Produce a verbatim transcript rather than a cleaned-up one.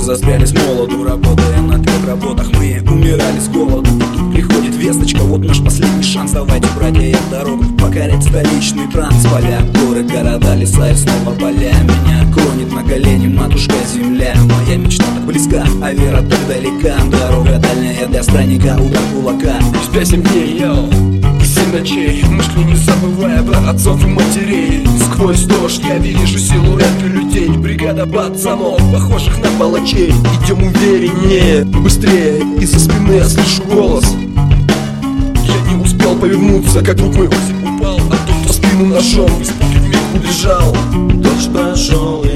застряли с молоду, работая на трех работах, мы умирали с голоду. И тут приходит весточка, вот наш последний шанс. Давайте, братья, я в дорогу покорять столичный транс. Поля, горы, города, леса и снова поля. Меня клонит на колени матушка земля. Моя мечта так близка, а вера так далека. Дорога дальняя для странника, удар кулака. Спя семь дней, йоу, семь ночей, мысли не забывая про отцов и матерей. Сквозь дождь я вижу силуэты людей. Бригада пацанов, похожих на палачей. Идем увереннее, быстрее, из-за спины я слышу голос. Я не успел повернуться, как вдруг мой Осип упал, а тот, кто спину ножом, в испуге вмиг убежал. Дождь пошел,